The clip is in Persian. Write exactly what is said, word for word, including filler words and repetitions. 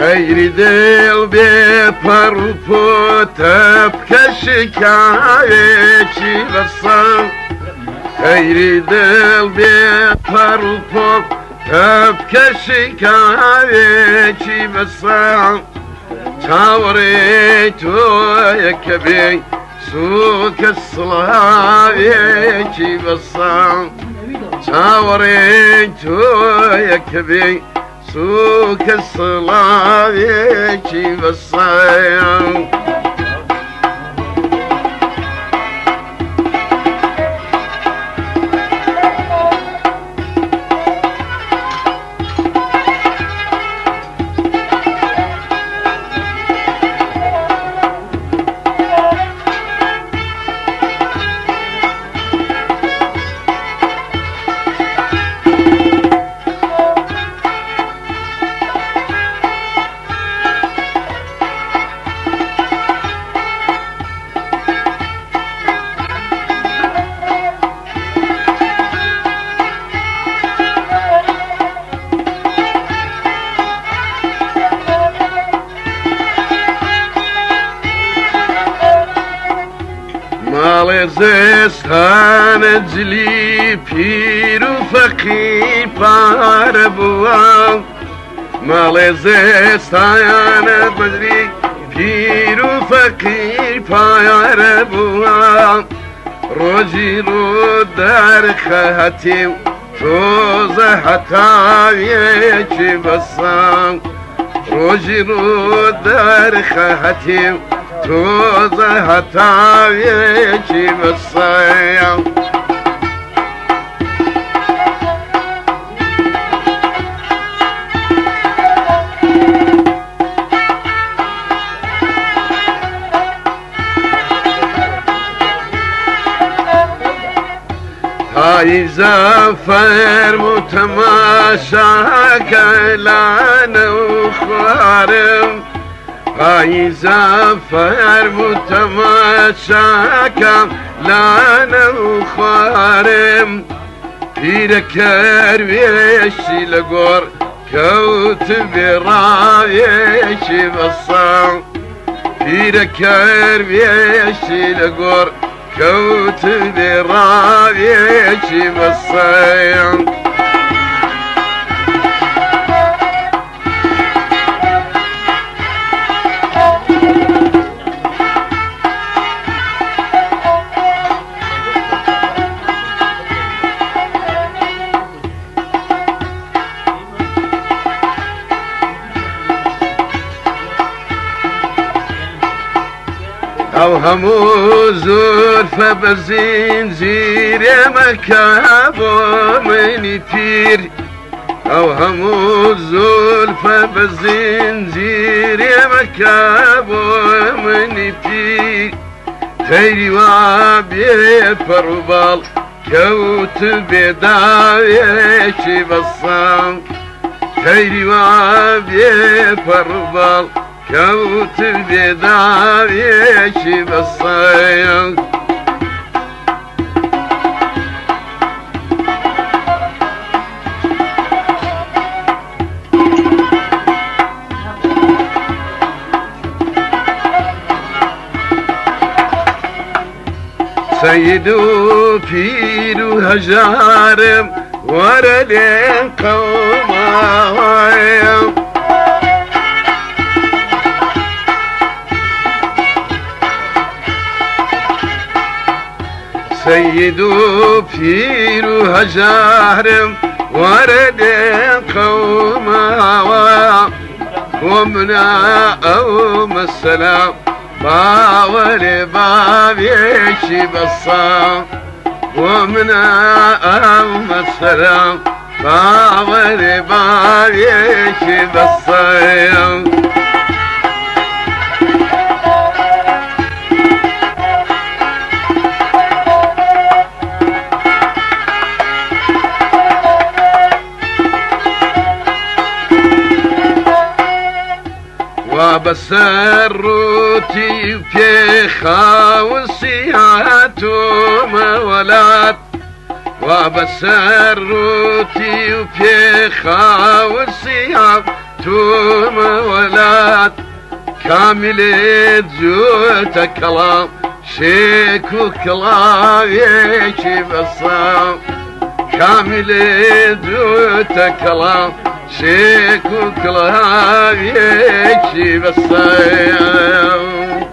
خیری دل بی پر و پوتب کشکایه چی بسم خیری دل بی پر و پوتب کشکایه چی بسم تاوری تو یکبی سوک الصلاوی چی بسم تاوری تو یکبی سوك الصلاة يجي بالصيام مال زستان جلی پیر و فقیر پار بوام مال زستان جلی پیر و فقیر پار بوام روزی رو در خطیم روز حتاویه چی بسام روزی رو در خطیم توز حتاویه چی بسام های زفر متماشا کلان و خوارم های زفر متماشا کلان و خوارم پیر کرویشی لگور کوت براویشی بسام پیر کرویشی لگور كوت براويشي بالصيام او همو زلفه بزنجیر مکابو منی پیر او همو زلفه بزنجیر مکابو منی پیر تیری و بی پروبال کوت بداویشی بسام تیری و بی پروبال كوت بداويشي بالصيام سيدو بيرو هجارم ورلين قوما سيدو بيرو هجارم ورد قوما ومنا أوم السلام باول بابيشي بصام ومنا أوم السلام باول بابيشي بصام بسروتي في خاوسياتو مولات وبسروتي في خاوسياتو توم ولاد كامل جوت كلام شيكو كلام يشي بصام كامل جوت كلام شيكو كلام يشي بصام